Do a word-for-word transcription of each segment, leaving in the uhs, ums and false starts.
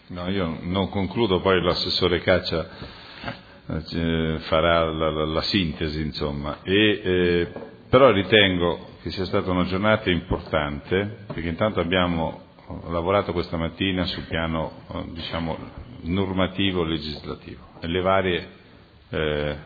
No, io non concludo, poi l'assessore Caccia eh, farà la, la, la sintesi, insomma, e, eh, però ritengo che sia stata una giornata importante, perché intanto abbiamo lavorato questa mattina sul piano, eh, diciamo, normativo legislativo e le varie eh,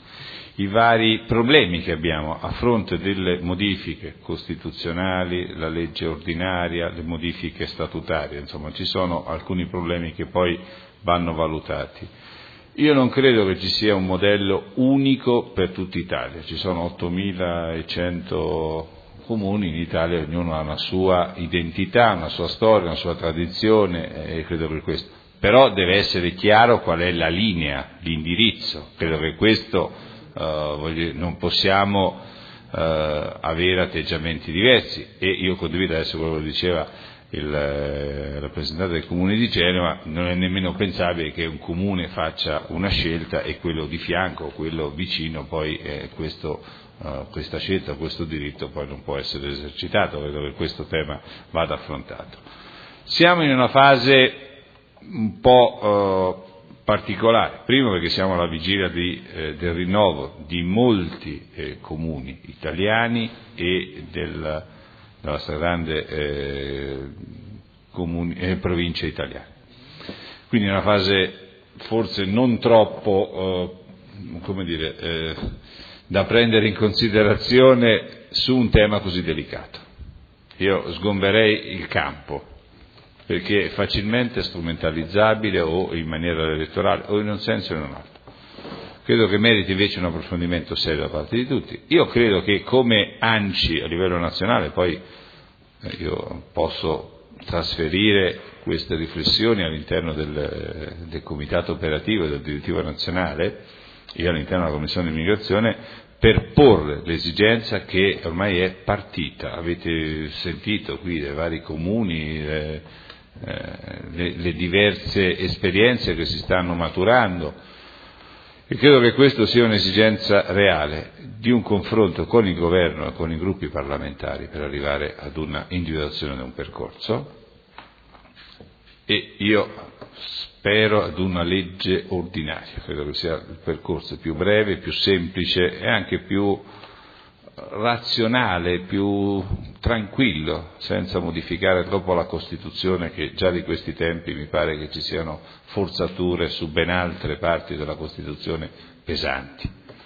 i vari problemi che abbiamo a fronte delle modifiche costituzionali, la legge ordinaria, le modifiche statutarie, insomma ci sono alcuni problemi che poi vanno valutati. Io non credo che ci sia un modello unico per tutta Italia, ci sono ottomilaecento comuni in Italia, ognuno ha una sua identità, una sua storia, una sua tradizione e credo che questo, però deve essere chiaro qual è la linea, l'indirizzo, credo che questo Uh, voglio, non possiamo uh, avere atteggiamenti diversi e io condivido adesso quello che diceva il eh, rappresentante del Comune di Genova, non è nemmeno pensabile che un comune faccia una scelta e quello di fianco o quello vicino poi eh, questo, uh, questa scelta, questo diritto poi non può essere esercitato, credo che questo tema vada affrontato. Siamo in una fase un po' uh, particolare, primo perché siamo alla vigilia di, eh, del rinnovo di molti eh, comuni italiani e del, della stragrande eh, comuni, eh, provincia italiana. Quindi è una fase forse non troppo, eh, come dire, eh, da prendere in considerazione su un tema così delicato. Io sgomberei il campo, perché è facilmente strumentalizzabile o in maniera elettorale o in un senso o in un altro. Credo che meriti invece un approfondimento serio da parte di tutti. Io credo che come ANCI a livello nazionale, poi eh, io posso trasferire queste riflessioni all'interno del, del Comitato Operativo e del Direttivo Nazionale, io all'interno della Commissione di Immigrazione, per porre l'esigenza che ormai è partita. Avete sentito qui dai vari comuni eh, Le, le diverse esperienze che si stanno maturando e credo che questo sia un'esigenza reale di un confronto con il governo e con i gruppi parlamentari per arrivare ad una individuazione di un percorso e io spero ad una legge ordinaria, credo che sia il percorso più breve, più semplice e anche più razionale, più tranquillo, senza modificare troppo la Costituzione, che già di questi tempi mi pare che ci siano forzature su ben altre parti della Costituzione pesanti.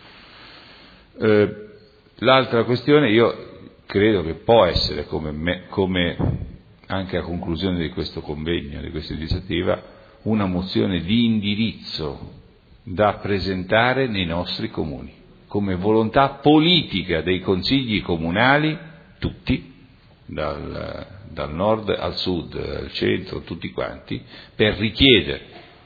Eh, l'altra questione, io credo che può essere, come, me, come anche a conclusione di questo convegno, di questa iniziativa, una mozione di indirizzo da presentare nei nostri comuni, come volontà politica dei consigli comunali, tutti, dal, dal nord al sud, al centro, tutti quanti, per richiedere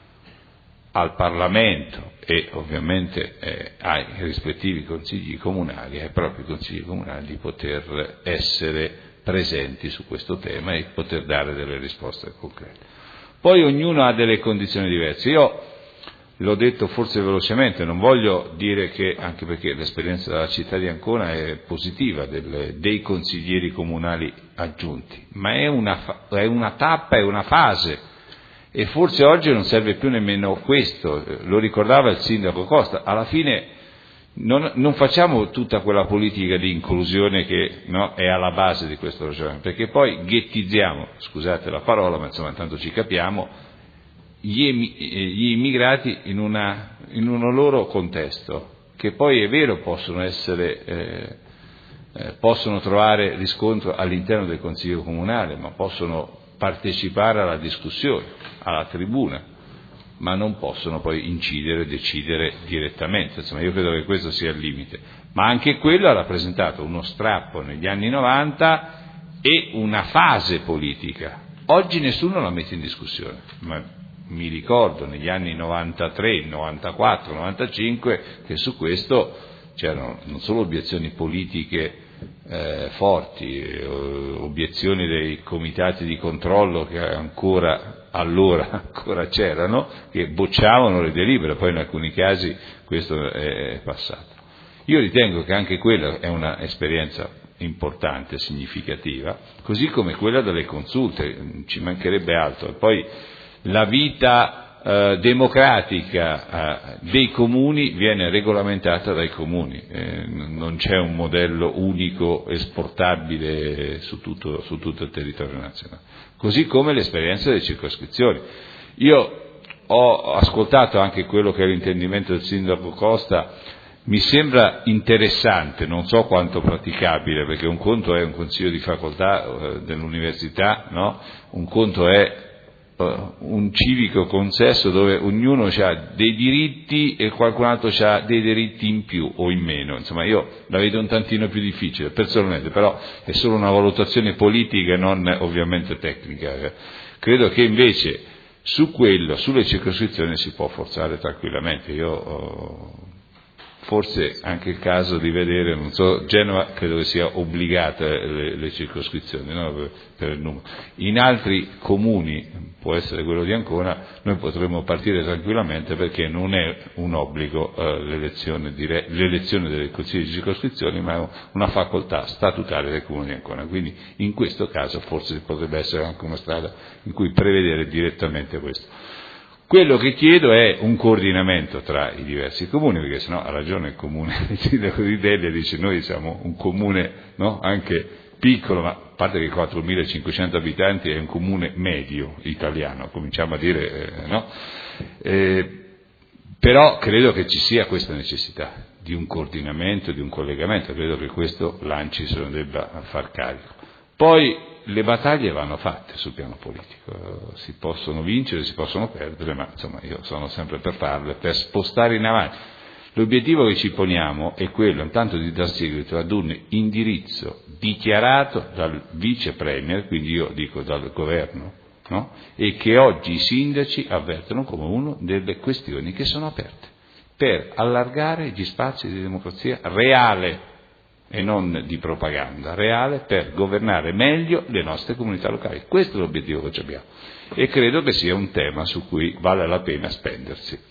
al Parlamento e ovviamente eh, ai rispettivi consigli comunali, ai propri consigli comunali, di poter essere presenti su questo tema e poter dare delle risposte concrete. Poi ognuno ha delle condizioni diverse. Io l'ho detto forse velocemente, non voglio dire che, anche perché l'esperienza della città di Ancona è positiva, del, dei consiglieri comunali aggiunti, ma è una, è una tappa, è una fase e forse oggi non serve più nemmeno questo, lo ricordava il sindaco Costa, alla fine non, non facciamo tutta quella politica di inclusione che no, è alla base di questo ragionamento, perché poi ghettizziamo, scusate la parola, ma insomma intanto ci capiamo, Gli, gli immigrati in, una, in un loro contesto, che poi è vero possono essere, eh, eh, possono trovare riscontro all'interno del Consiglio Comunale, ma possono partecipare alla discussione, alla tribuna, ma non possono poi incidere, decidere direttamente. Insomma, io credo che questo sia il limite. Ma anche quello ha rappresentato uno strappo negli anni novanta e una fase politica. Oggi nessuno la mette in discussione, ma mi ricordo negli anni novantatré, novantaquattro, novantacinque che su questo c'erano non solo obiezioni politiche eh, forti, eh, obiezioni dei comitati di controllo che ancora allora ancora c'erano, che bocciavano le delibere, poi in alcuni casi questo è passato. Io ritengo che anche quella è una esperienza importante, significativa, così come quella delle consulte, ci mancherebbe altro. E poi la vita eh, democratica eh, dei comuni viene regolamentata dai comuni, eh, non c'è un modello unico esportabile su tutto, su tutto il territorio nazionale, così come l'esperienza delle circoscrizioni. Io ho ascoltato anche quello che è l'intendimento del sindaco Costa, mi sembra interessante, non so quanto praticabile, perché un conto è un consiglio di facoltà eh, dell'università, no? Un conto è un civico consesso dove ognuno ha dei diritti e qualcun altro ha dei diritti in più o in meno. Insomma, io la vedo un tantino più difficile personalmente, però è solo una valutazione politica e non ovviamente tecnica. Credo che invece su quello, sulle circoscrizioni si può forzare tranquillamente. Io oh, forse anche il caso di vedere, non so, Genova credo che sia obbligata le, le circoscrizioni, no? per, per il numero. In altri comuni, può essere quello di Ancona, noi potremmo partire tranquillamente perché non è un obbligo eh, l'elezione, dire, l'elezione delle consigli di circoscrizioni, ma è una facoltà statutaria del comune di Ancona. Quindi in questo caso forse potrebbe essere anche una strada in cui prevedere direttamente questo. Quello che chiedo è un coordinamento tra i diversi comuni, perché sennò ha ragione il comune, il sindaco di Delia dice noi siamo un comune, no? Anche piccolo, ma a parte che quattromilacinquecento abitanti è un comune medio italiano, cominciamo a dire, eh, no? Eh, però credo che ci sia questa necessità di un coordinamento, di un collegamento, credo che questo l'ANCI se ne debba far carico. Poi le battaglie vanno fatte sul piano politico, si possono vincere, si possono perdere, ma insomma io sono sempre per farle, per spostare in avanti. L'obiettivo che ci poniamo è quello intanto di dar seguito ad un indirizzo dichiarato dal vice premier, quindi io dico dal governo, no? E che oggi i sindaci avvertono come una delle questioni che sono aperte, per allargare gli spazi di democrazia reale e non di propaganda, reale, per governare meglio le nostre comunità locali. Questo è l'obiettivo che abbiamo e credo che sia un tema su cui vale la pena spendersi.